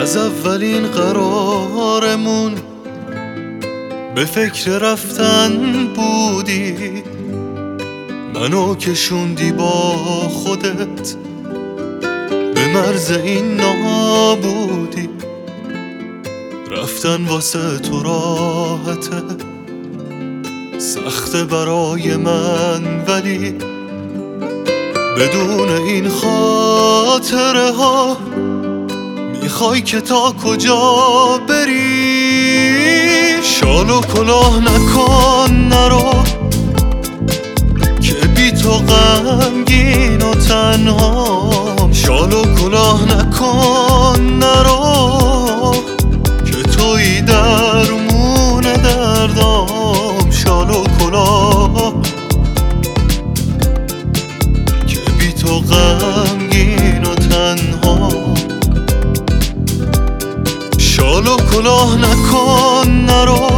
از اولین قرارمون به فکر رفتن بودی، منو کشوندی با خودت به مرز این نابودی. رفتن واسه تو راحته، سخته برای من، ولی بدون این خاطره ها میخوای که تا کجا بری؟ شال و کلاه نکن نرو که بی تو غمگین و تنهام. شال و کلاه نکن نرو که توی درمون دردام. شال و کلاه که بی تو غمگین و تنهام. شال و کلاه نکن نرو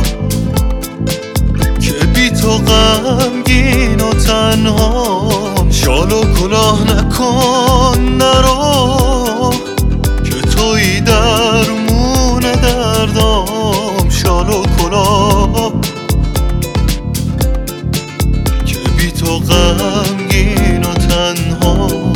که بی تو غمگین و تنهام. شال و کلاه نکن نرو که توی درمون دردام. شال و کلاه که بی تو غمگین و تنهام.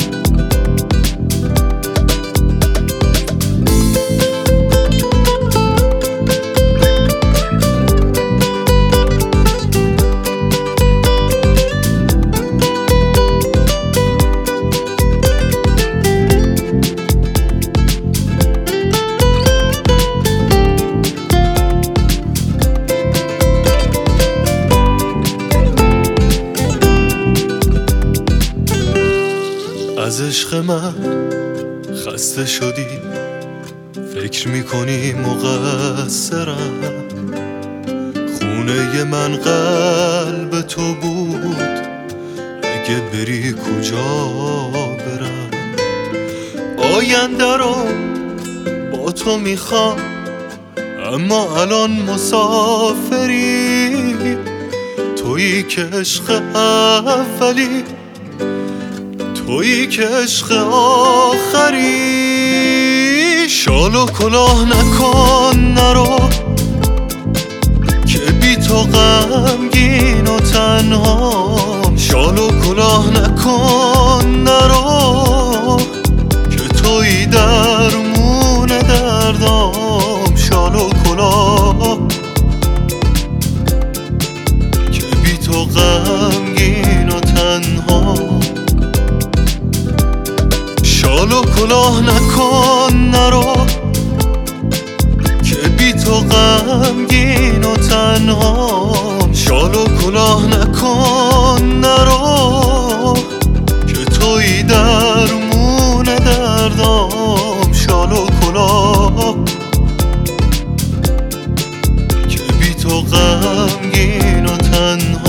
از عشق من خسته شدی، فکر میکنی مقصرم. خونه من قلب تو بود، اگه بری کجا برم؟ آینده رو با تو میخوام، اما الان مسافری. تویی که عشق اولی، تویی که عشق آخری. شال و کلاه نکن نرو که بی تو غمگین و تنهام. شال و کلاه نکن نرو که تویی درمون دردام. شال و کلاه که بی تو غمگین و تنهام. شال و کلاه نکن نرو که بی تو غمگین و تنهام. شال و کلاه نکن نرو که توی درمون دردام. شال و کلاه که بی تو غمگین و تنهام.